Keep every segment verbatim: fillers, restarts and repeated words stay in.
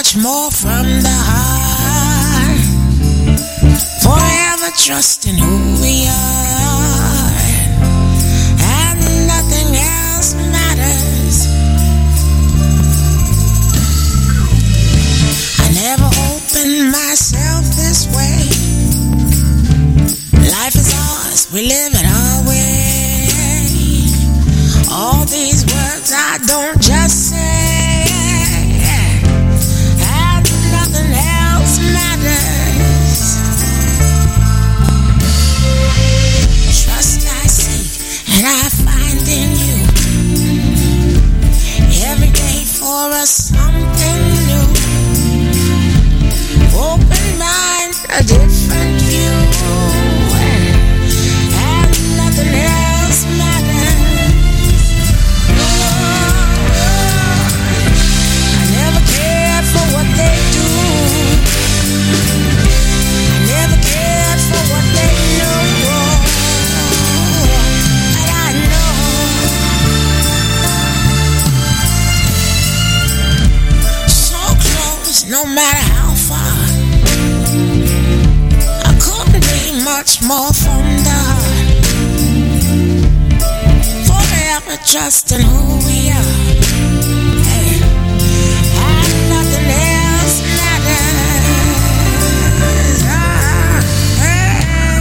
much more from the heart. Forever trusting who we are, and nothing else matters. I never opened myself this way. Life is ours, we live it our way. All these words I don't just say, and nothing else matters. Trust I seek and I find in you. Every day for us something new. Open mind, a different view, and nothing else matters. I never cared for what they do. I never cared for what they know. But I know so close, no matter how far. I couldn't be much more from the heart. Forever trusting who we are, hey. And nothing else matters. Ah, hey.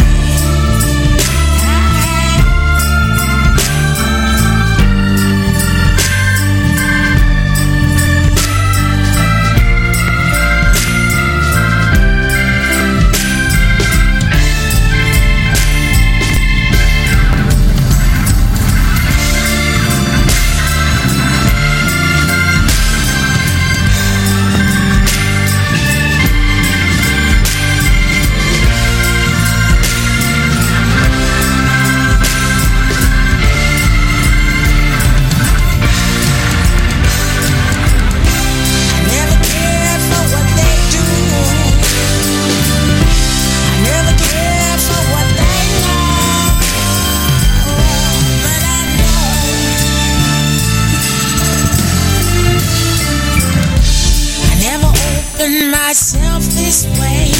Myself this way.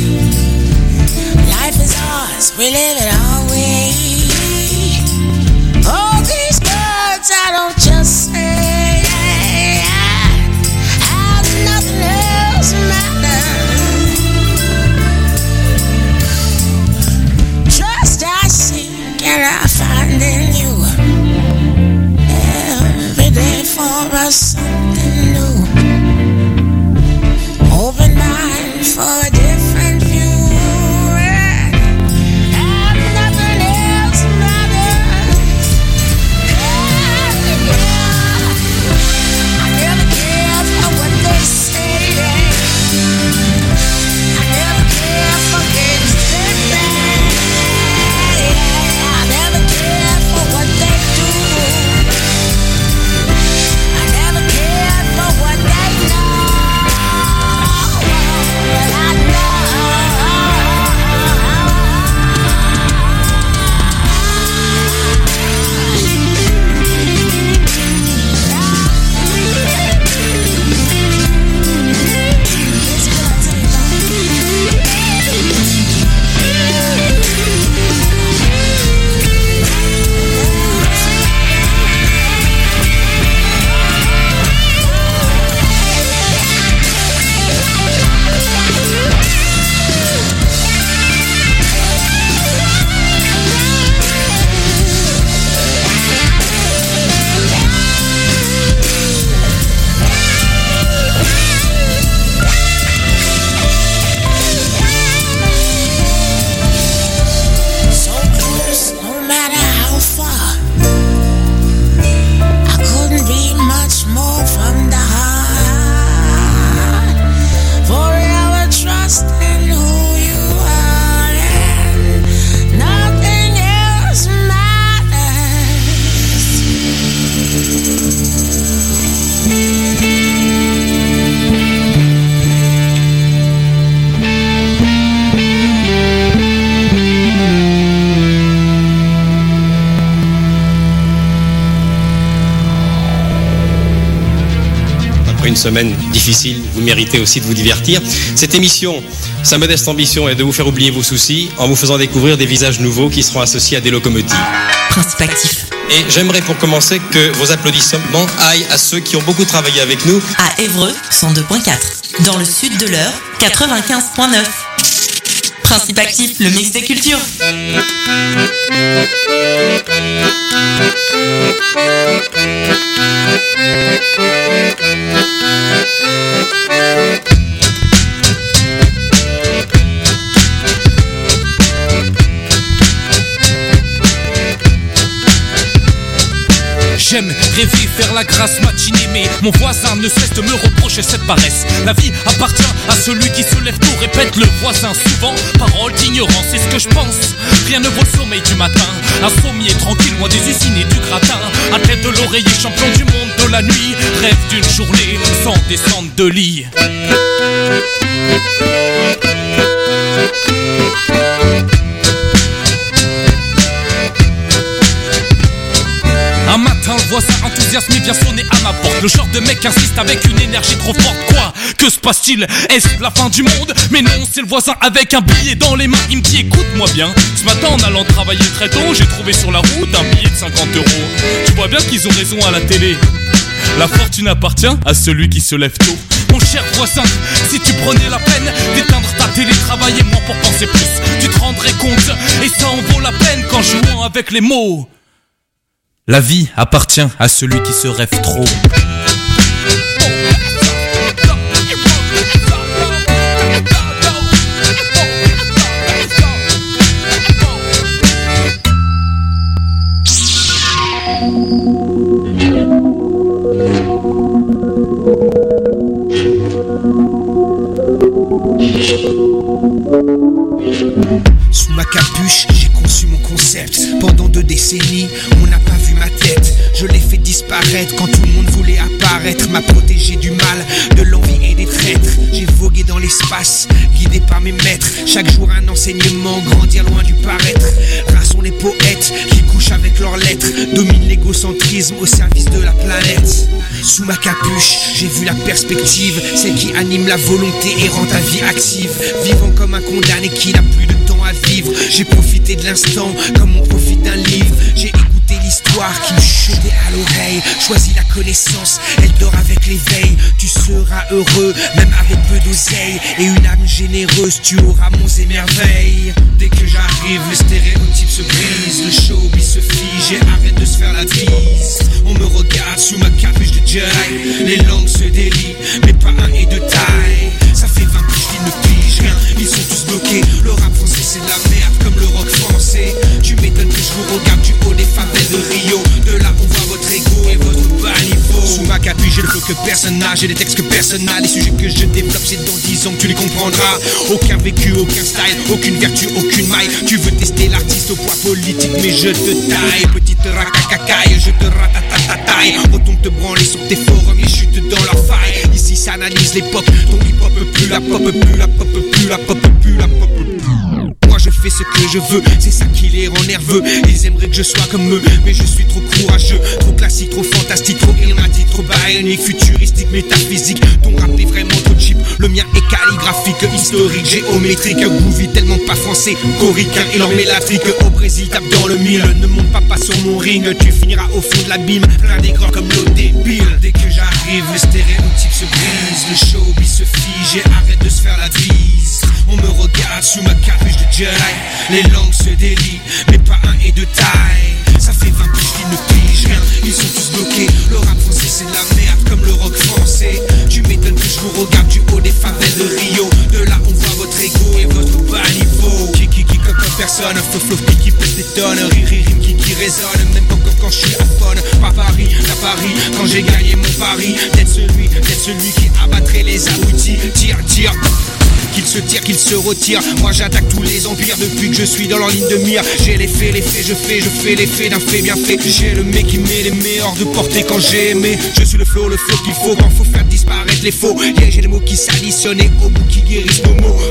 Life is ours, we live it our way. All these words I don't just say, and nothing else matters. Trust I seek and I find in you. Every day for us something new. Open mind for a different view, and nothing else semaine difficile, vous méritez aussi de vous divertir. Cette émission, sa modeste ambition est de vous faire oublier vos soucis en vous faisant découvrir des visages nouveaux qui seront associés à des locomotives. Principe actif. Et j'aimerais pour commencer que vos applaudissements aillent à ceux qui ont beaucoup travaillé avec nous. À Évreux, cent deux virgule quatre. Dans le sud de l'Eure, quatre-vingt-quinze virgule neuf. Principe actif, le mix des cultures. J'aime rêver, faire la grasse matinée, mais mon voisin ne cesse de me reprocher cette paresse. La vie appartient à celui qui se lève tôt, répète le voisin souvent. Parole d'ignorance, c'est ce que je pense. Rien ne vaut le sommeil du matin. Insomnier, tranquille, loin des usines et du gratin. À tête de l'oreiller, champion du monde de la nuit. Rêve d'une journée sans descendre de lit. Un matin, le voisin enthousiasmé vient sonner à ma porte. Le genre de mec insiste avec une énergie trop forte. Quoi? Que se passe-t-il? Est-ce la fin du monde? Mais non, c'est le voisin avec un billet dans les mains. Il me dit écoute-moi bien. Ce matin, en allant travailler très tôt, j'ai trouvé sur la route un billet de cinquante euros. Tu vois bien qu'ils ont raison à la télé. La fortune appartient à celui qui se lève tôt. Mon cher voisin, si tu prenais la peine d'éteindre ta télé, travailler moins pour penser plus, tu te rendrais compte. Et ça en vaut la peine qu'en jouant avec les mots. La vie appartient à celui qui se rêve trop. Sous ma capuche, j'ai conçu mon concept. Pendant deux décennies, on n'a pas vu ma tête. Je l'ai fait disparaître quand tout le monde voulait apparaître. M'a protégé du mal, de l'envie et des traîtres. J'ai vogué dans l'espace, guidé par mes maîtres. Chaque jour un enseignement, grandir loin du paraître. Rares sont les poètes qui couchent avec leurs lettres. Domine l'égocentrisme au service de la planète. Sous ma capuche, j'ai vu la perspective, celle qui anime la volonté et rend ta vie active. Vivant comme un condamné qui n'a plus de temps à vivre. J'ai profité de l'instant comme on profite d'un livre. J'ai écouté l'histoire qui me chutait à l'oreille. Choisis la connaissance, elle dort avec l'éveil. Tu seras heureux, même avec peu d'oseille. Et une âme généreuse, tu auras monts et merveilles. Dès que j'arrive, le stéréotype se brise. Le showbiz se fige et arrête de se faire la bise. On me regarde sous ma capuche de Jedi. Les langues se délient, mais pas un et de taille. Ça fait vingt piges qu'ils ne pigent rien, ils sont tous bloqués. Le rap français c'est de la merde comme le rock français. Tu m'étonnes que je vous regarde du haut des favelles de Rio. De là on voit votre ego et votre bas niveau. Sous ma capuche j'ai le flow que personne n'a. J'ai des textes que personne n'a. Les sujets que je développe c'est dans dix ans que tu les comprendras. Aucun vécu, aucun style, aucune vertu, aucune maille. Tu veux tester l'artiste au poids politique mais je te taille. Petite racacacaille, je te ratatataille. Autant te branler sur tes forums et chute dans leur faille. Ici ça analyse l'époque, ton hip-hop plus la pop, plus la pop, plus la pop, plus la pop. Moi je fais ce que je veux, c'est ça qui les rend nerveux. Ils aimeraient que je sois comme eux, mais je suis trop courageux. Trop classique, trop fantastique, trop irmatique, trop bionique, futuristique, métaphysique. Ton rap est vraiment trop cheap, le mien est calligraphique, historique, géométrique. Groovy tellement pas français, coricain et leur mélatrique. Au Brésil tape dans le mille, ne monte pas pas sur mon ring. Tu finiras au fond de l'abîme, plein d'écrans comme l'eau débile. Dès que j'arrive, le stéréotype se brise. Le showbiz se fige et arrête de se faire la bise. On me regarde sous ma capuche de Jedi. Les langues se délient, mais pas un et de taille. Ça fait vingt piges qu'ils ne pigent rien, ils sont tous bloqués. Le rap français c'est de la merde comme le rock français. Tu m'étonnes que je vous regarde du haut des favelles de Rio. De là on voit votre ego et votre bas niveau. Qui qui qui comme personne, flow flow qui qui pèse des tonnes. Rire rire qui qui résonne, même pas quand, quand je suis à fond. Pas Paris, la Paris, quand j'ai gagné mon pari. D'être celui, d'être celui qui abattrait les abrutis. Tire, tire. Qu'il se tire, qu'il se retire. Moi j'attaque tous les empires depuis que je suis dans leur ligne de mire. J'ai les faits, les faits, je fais, je fais les faits d'un fait bien fait. J'ai le mec qui met les meilleurs de portée quand j'ai aimé. Je suis le flow, le flow qu'il faut quand faut faire disparaître les faux. Yeah, j'ai des mots qui s'additionnent et au bout qui guérissent nos mots. Donc pour ceux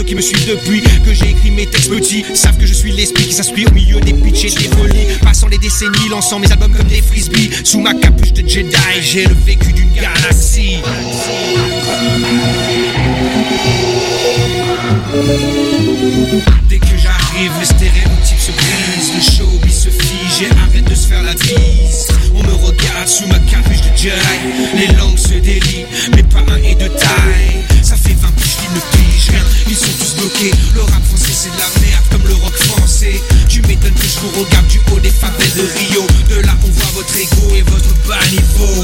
ceux qui me suivent depuis que j'ai écrit mes textes petits savent que je suis l'esprit qui s'inspire au milieu des pitchs et des folies. Passant les décennies, lançant mes albums comme des frisbees. Sous ma capuche de Jedi, j'ai le vécu d'une galaxie. Dès que j'arrive, les stéréotypes se brisent, le showbiz se fige et arrête de se faire la bise. On me regarde sous ma capuche de Jedi, les langues se délient, mais pas un et de taille. Ça fait vingt piges qu'ils ne pigent rien, ils sont tous bloqués. Le rap français c'est de la merde comme le rock français. Tu m'étonnes que je vous regarde du haut des favelles de Rio. De là on voit votre ego et votre bas niveau.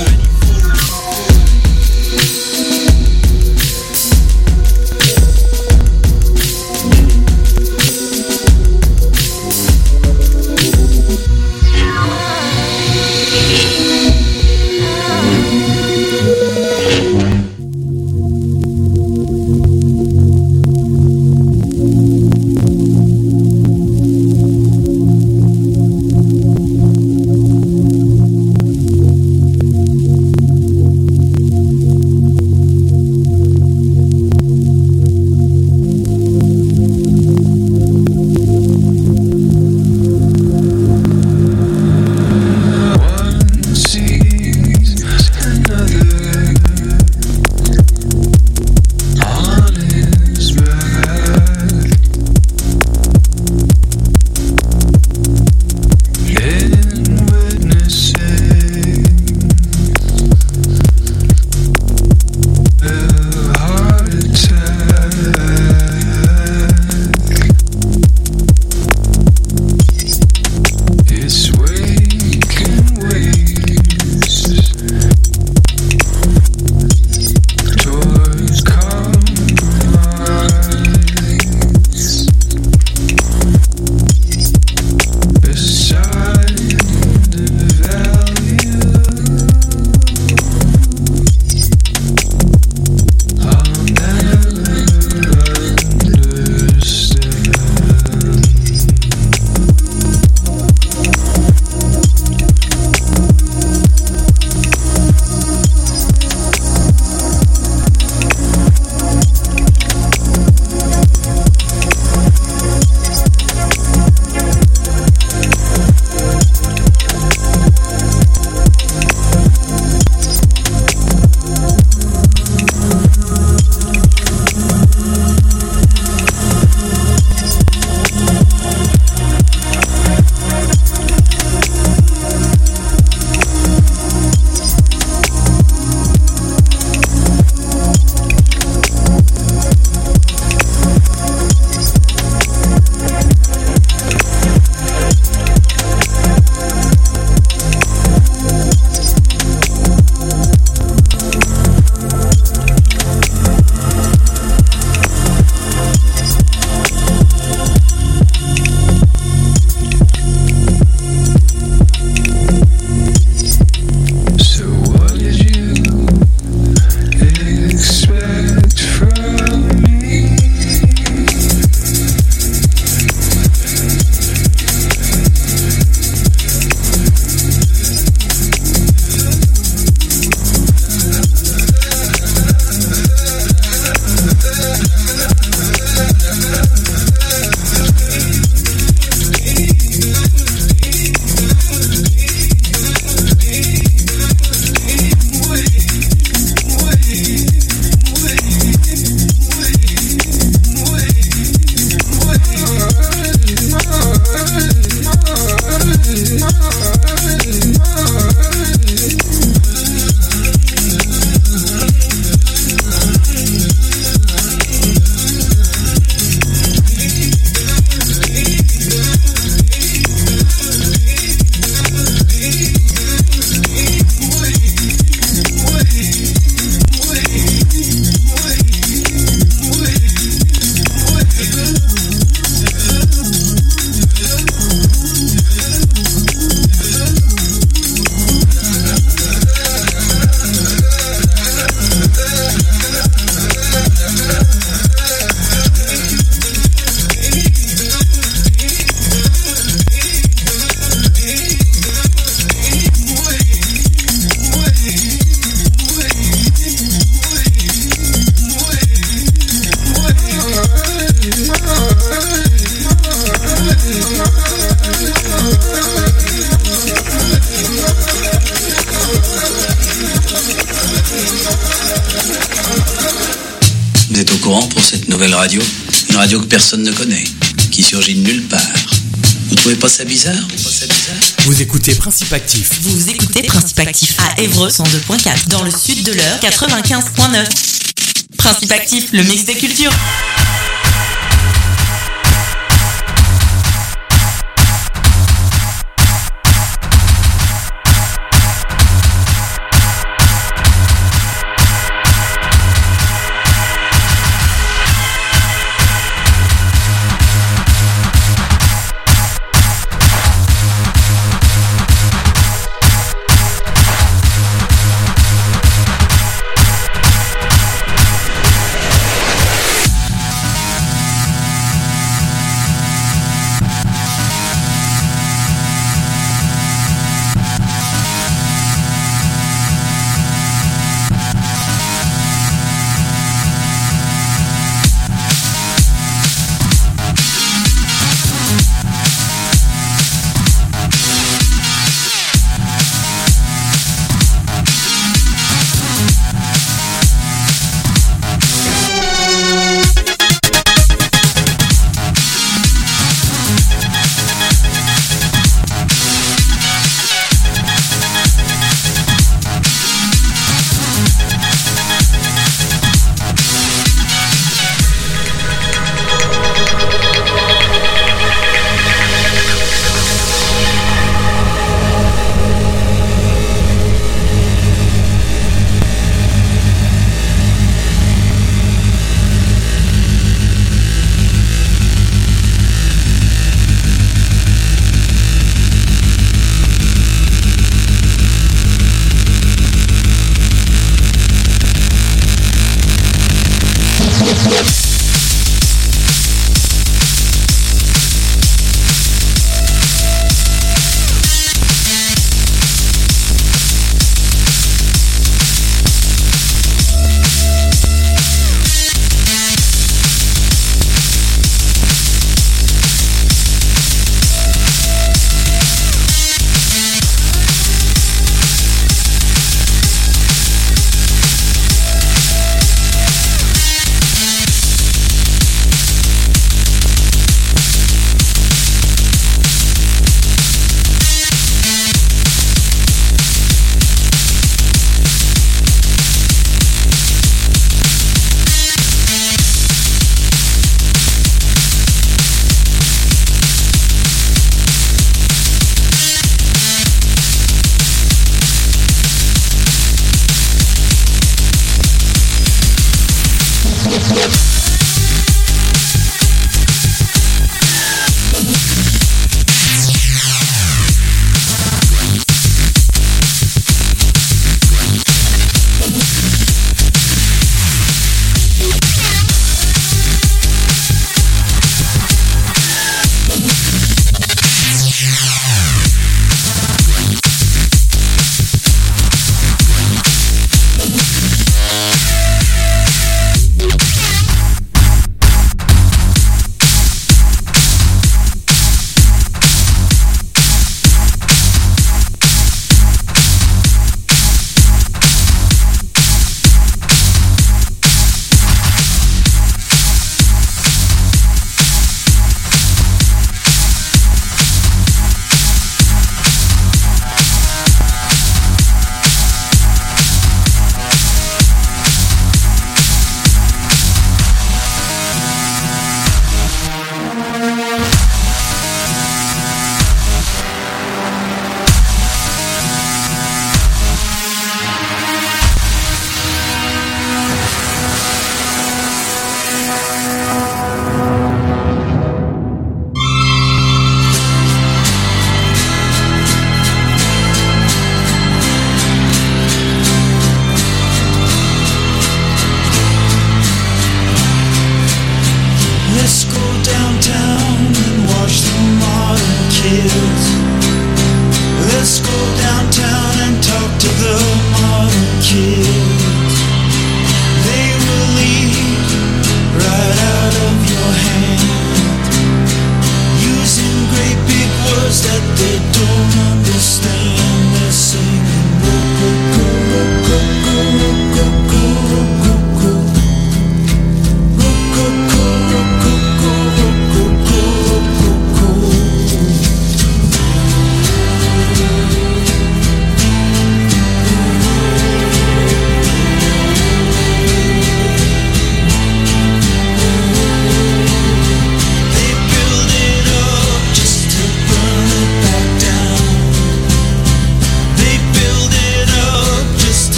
Vous êtes au courant pour cette nouvelle radio? Une radio que personne ne connaît, qui surgit de nulle part. Vous trouvez pas ça bizarre? Pas ça bizarre? Vous écoutez Principe Actif. Vous écoutez Principe Actif à Évreux cent deux point quatre, dans le sud de l'Eure quatre-vingt-quinze point neuf. Principe Actif, le mix des cultures.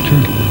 Sure.